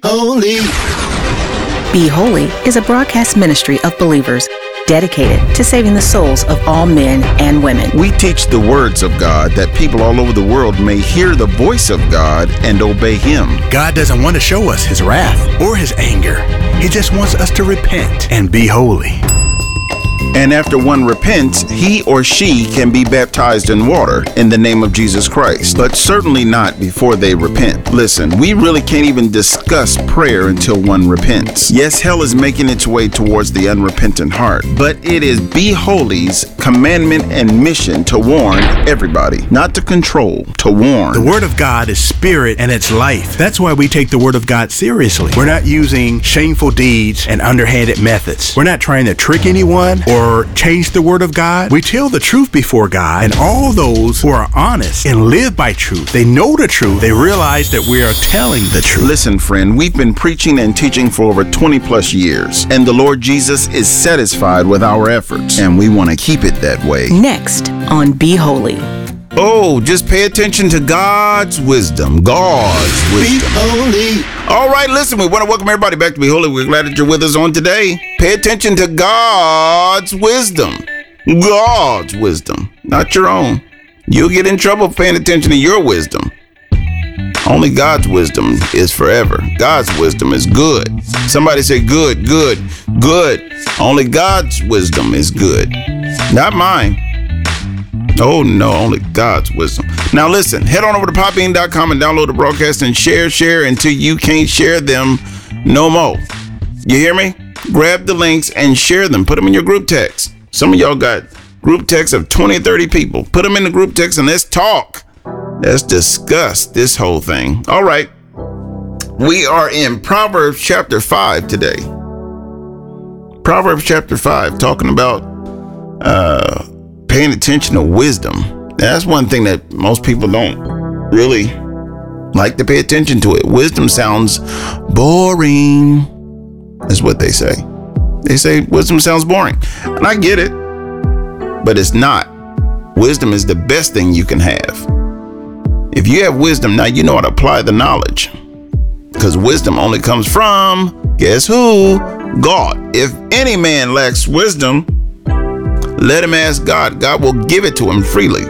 holy. Be Holy is a broadcast ministry of believers dedicated to saving the souls of all men and women. We teach the words of God that people all over the world may hear the voice of God and obey Him. God doesn't want to show us His wrath or His anger. He just wants us to repent and be holy. And after one repents, he or she can be baptized in water in the name of Jesus Christ, but certainly not before they repent. Listen, we really can't even discuss prayer until one repents. Yes, hell is making its way towards the unrepentant heart, but it is Be Holy's commandment and mission to warn everybody, not to control, to warn. The Word of God is spirit and it's life. That's why we take the Word of God seriously. We're not using shameful deeds and underhanded methods. We're not trying to trick anyone or change the Word of God. We tell the truth before God, and all those who are honest and live by truth, they know the truth, they realize that we are telling the truth. Listen, friend, we've been preaching and teaching for over 20 plus years, and the Lord Jesus is satisfied with our efforts, and we want to keep it that way. Next on Be Holy. Oh, just pay attention to God's wisdom. God's wisdom. Be holy. All right, listen, we want to welcome everybody back to Be Holy. We're glad that you're with us on today. Pay attention to God's wisdom. God's wisdom, not your own. You'll get in trouble paying attention to your wisdom. Only God's wisdom is forever. God's wisdom is good. Somebody say good, good, good. Only God's wisdom is good, not mine. Oh no, only God's wisdom. Now listen, head on over to popbean.com and download the broadcast and share until you can't share them no more. You hear me? Grab the links and share them. Put them in your group text. Some of y'all got group texts of 20, 30 people. Put them in the group text and let's talk. Let's discuss this whole thing. All right. We are in Proverbs chapter 5 today. Proverbs chapter 5, talking about paying attention to wisdom. That's one thing that most people don't really like to pay attention to it. Wisdom sounds boring, is what they say. They say wisdom sounds boring. And I get it, but it's not. Wisdom is the best thing you can have. If you have wisdom, now you know how to apply the knowledge. Because wisdom only comes from, guess who? God. If any man lacks wisdom, let him ask God. God will give it to him freely.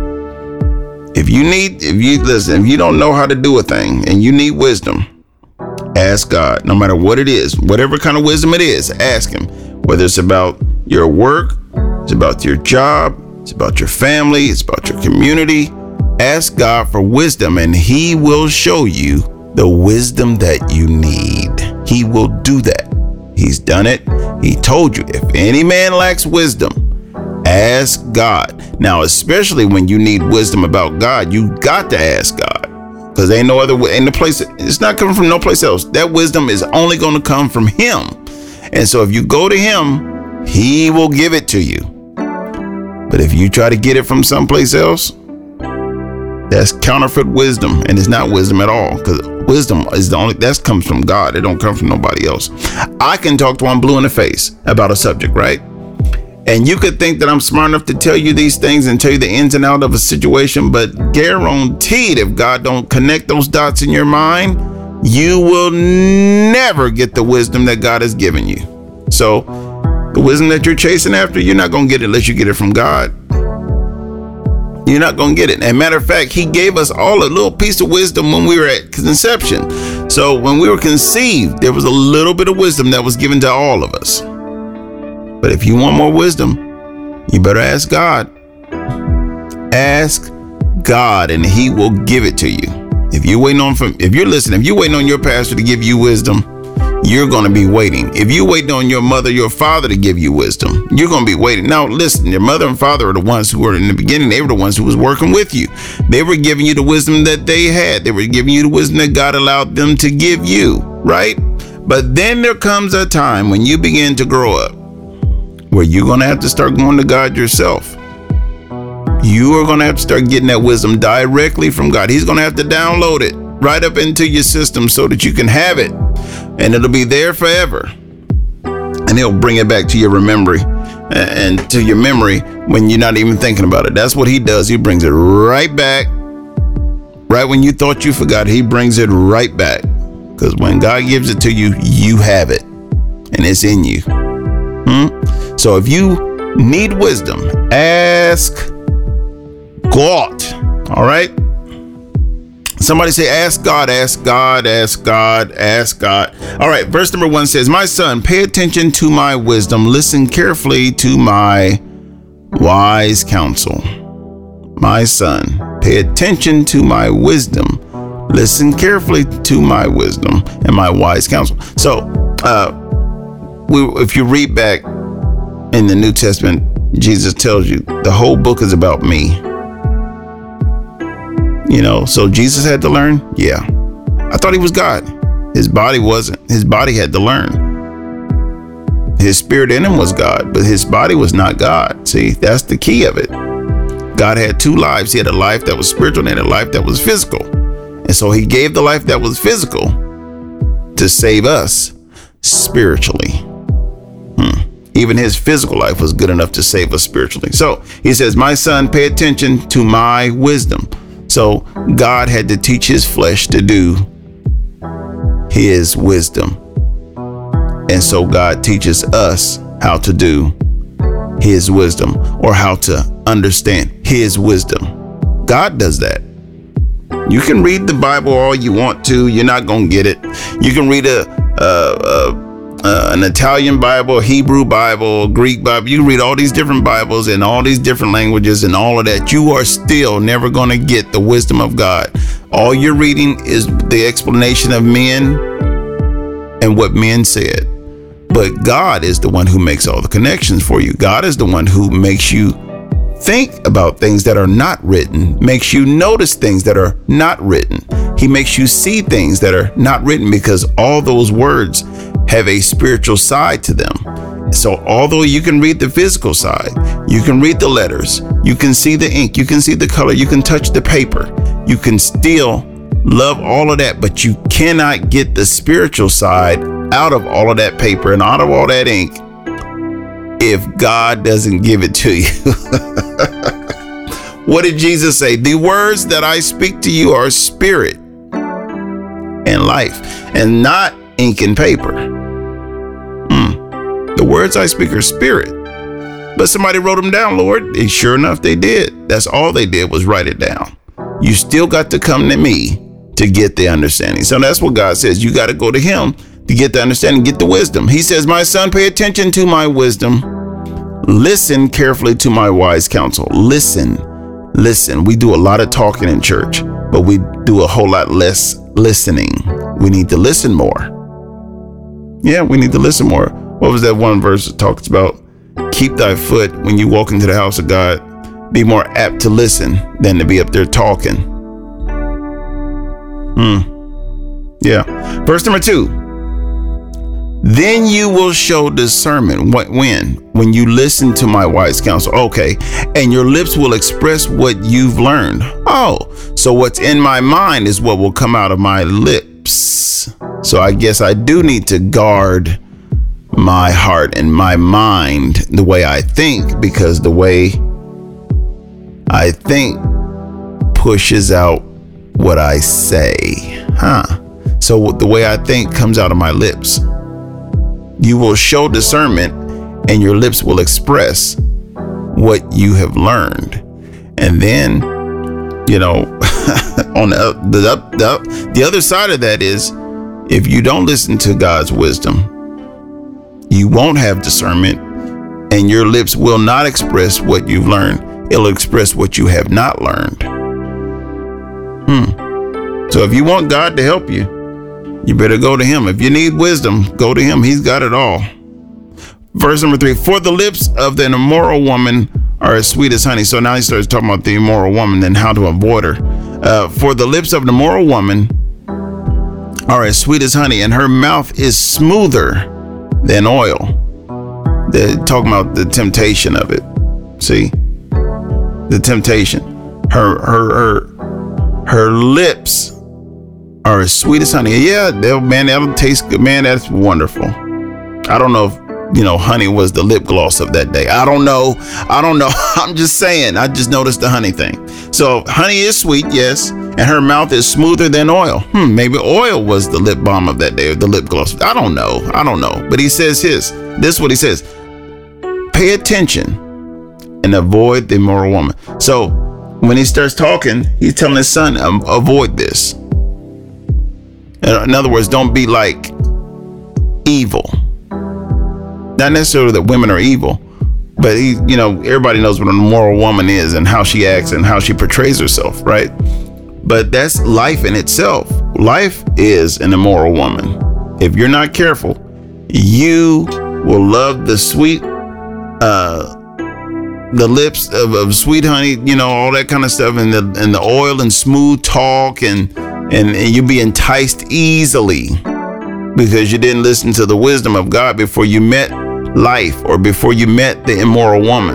If you don't know how to do a thing and you need wisdom, ask God. No matter what it is, whatever kind of wisdom it is, ask him. Whether it's about your work, it's about your job, it's about your family, it's about your community. Ask God for wisdom and he will show you the wisdom that you need. He will do that. He's done it. He told you, if any man lacks wisdom, ask God. Now, especially when you need wisdom about God, you got to ask God, because ain't no other way. Ain't the place. It's not coming from no place else. That wisdom is only going to come from Him. And so, if you go to Him, He will give it to you. But if you try to get it from someplace else, that's counterfeit wisdom, and it's not wisdom at all. Because wisdom is that comes from God. It don't come from nobody else. I can talk to one blue in the face about a subject, right? And you could think that I'm smart enough to tell you these things and tell you the ins and outs of a situation, but guaranteed, if God don't connect those dots in your mind, you will never get the wisdom that God has given you. So the wisdom that you're chasing after, you're not going to get it unless you get it from God. You're not going to get it. And matter of fact, He gave us all a little piece of wisdom when we were at conception. So when we were conceived, there was a little bit of wisdom that was given to all of us. But if you want more wisdom, you better ask God. Ask God and He will give it to you. If you're waiting on your pastor to give you wisdom, you're going to be waiting. If you're waiting on your mother, your father to give you wisdom, you're going to be waiting. Now, listen, your mother and father are the ones who were in the beginning. They were the ones who was working with you. They were giving you the wisdom that they had. They were giving you the wisdom that God allowed them to give you, right? But then there comes a time when you begin to grow up where you're going to have to start going to God yourself. You are going to have to start getting that wisdom directly from God. He's going to have to download it right up into your system so that you can have it. And it'll be there forever. And He'll bring it back to your memory and to your memory when you're not even thinking about it. That's what He does. He brings it right back. Right when you thought you forgot, He brings it right back. Because when God gives it to you, you have it. And it's in you. So if you need wisdom, ask God. All right? Somebody say, ask God, ask God, ask God, ask God. All right, verse number 1 says, my son, pay attention to my wisdom. Listen carefully to my wise counsel. My son, pay attention to my wisdom. Listen carefully to my wisdom and my wise counsel. So, if you read back in the New Testament, Jesus tells you the whole book is about me. You know, so Jesus had to learn. Yeah. I thought he was God. His body wasn't. His body had to learn. His spirit in him was God, but his body was not God. See, that's the key of it. God had two lives. He had a life that was spiritual and a life that was physical. And so he gave the life that was physical to save us spiritually. Even his physical life was good enough to save us spiritually. So he says, my son, pay attention to my wisdom. So God had to teach his flesh to do his wisdom. And so God teaches us how to do his wisdom, or how to understand his wisdom. God does that. You can read the Bible all you want to. You're not going to get it. You can read an Italian Bible, a Hebrew Bible, a Greek Bible. You can read all these different Bibles in all these different languages and all of that. You are still never going to get the wisdom of God. All you're reading is the explanation of men and what men said. But God is the one who makes all the connections for you. God is the one who makes you think about things that are not written, makes you notice things that are not written. He makes you see things that are not written, because all those words have a spiritual side to them. So although you can read the physical side, you can read the letters, you can see the ink, you can see the color, you can touch the paper, you can still love all of that, but you cannot get the spiritual side out of all of that paper and out of all that ink if God doesn't give it to you. What did Jesus say? The words that I speak to you are spirit and life, and not ink and paper. The words I speak are spirit. But somebody wrote them down, Lord. And sure enough, they did. That's all they did was write it down. You still got to come to me to get the understanding. So that's what God says. You got to go to him to get the understanding, get the wisdom. He says, my son, pay attention to my wisdom. Listen carefully to my wise counsel. Listen. We do a lot of talking in church, but we do a whole lot less listening. We need to listen more. Yeah, we need to listen more. What was that one verse that talks about? Keep thy foot when you walk into the house of God. Be more apt to listen than to be up there talking. Yeah. Verse number 2. Then you will show discernment. When you listen to my wise counsel. Okay. And your lips will express what you've learned. Oh, so what's in my mind is what will come out of my lips. So I guess I do need to guard my heart and my mind, the way I think, because the way I think pushes out what I say. So the way I think comes out of my lips. You will show discernment, and your lips will express what you have learned. And then, on the other side of that is, if you don't listen to God's wisdom, you won't have discernment, and your lips will not express what you've learned. It'll express what you have not learned. So if you want God to help you, you better go to him. If you need wisdom, go to him. He's got it all. Verse number 3, for the lips of the immoral woman are as sweet as honey. So now he starts talking about the immoral woman and how to avoid her. For the lips of the immoral woman are as sweet as honey, and her mouth is smoother than oil. They're talking about the temptation of it. See? The temptation. Her lips are as sweet as honey. Yeah, that'll taste good. Man, that's wonderful. I don't know if honey was the lip gloss of that day. I don't know. I'm just saying. I just noticed the honey thing. So honey is sweet, yes. And her mouth is smoother than oil. Maybe oil was the lip balm of that day, or the lip gloss. I don't know. But he says this is what he says. Pay attention and avoid the immoral woman. So when he starts talking, he's telling his son, avoid this. In other words, don't be like evil. Not necessarily that women are evil, but everybody knows what an immoral woman is and how she acts and how she portrays herself, right? But that's life in itself. Life is an immoral woman. If you're not careful, you will love the sweet, the lips of sweet honey, all that kind of stuff, and the oil and smooth talk, and you'll be enticed easily because you didn't listen to the wisdom of God before you met life, or before you met the immoral woman.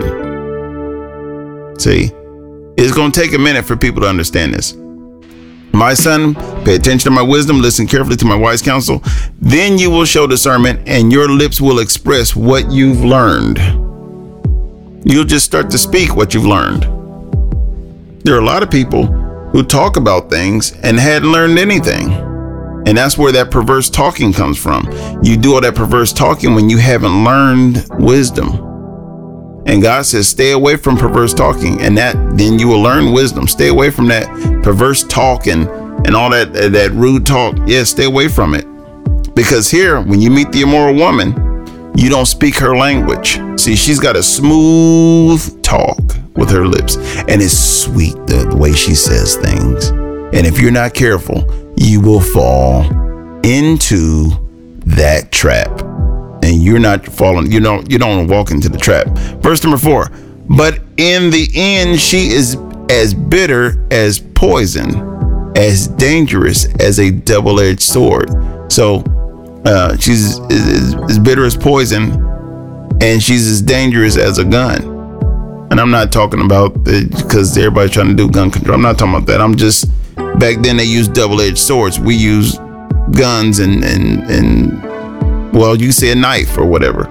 See, it's going to take a minute for people to understand this. My son, pay attention to my wisdom, listen carefully to my wise counsel. Then you will show discernment, and your lips will express what you've learned. You'll just start to speak what you've learned. There are a lot of people who talk about things and hadn't learned anything. And that's where that perverse talking comes from. You do all that perverse talking when you haven't learned wisdom. And God says, stay away from perverse talking, and then you will learn wisdom. Stay away from that perverse talk and all that rude talk. Yes, stay away from it. Because here, when you meet the immoral woman, you don't speak her language. See, she's got a smooth talk with her lips, and it's sweet the way she says things. And if you're not careful, you will fall into that trap. And you're not falling, you don't walk into the trap. Verse number 4, but in the end, she is as bitter as poison, as dangerous as a double-edged sword. So she's as bitter as poison, and she's as dangerous as a gun. And I'm not talking about because everybody's trying to do gun control. I'm not talking about that. I'm just, back then they used double-edged swords. We use guns and well, you say a knife or whatever.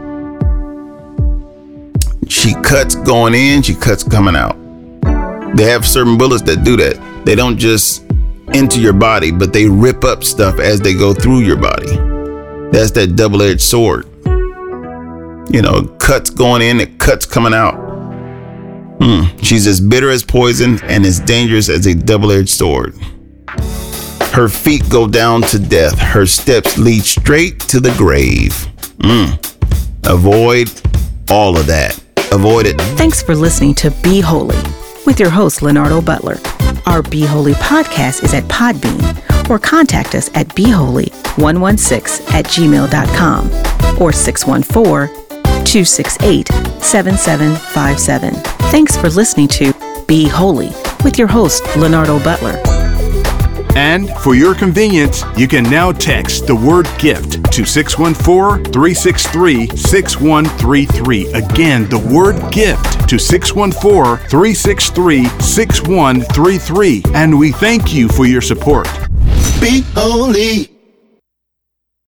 She cuts going in, she cuts coming out. They have certain bullets that do that. They don't just enter your body, but they rip up stuff as they go through your body. That's that double-edged sword. Cuts going in, it cuts coming out. She's as bitter as poison and as dangerous as a double-edged sword. Her feet go down to death. Her steps lead straight to the grave. Avoid all of that. Avoid it. Thanks for listening to Be Holy with your host, Leonardo Butler. Our Be Holy podcast is at Podbean, or contact us at beholy116@gmail.com or 614-268-7757. Thanks for listening to Be Holy with your host, Leonardo Butler. And for your convenience, you can now text the word GIFT to 614-363-6133. Again, the word GIFT to 614-363-6133. And we thank you for your support. Be holy.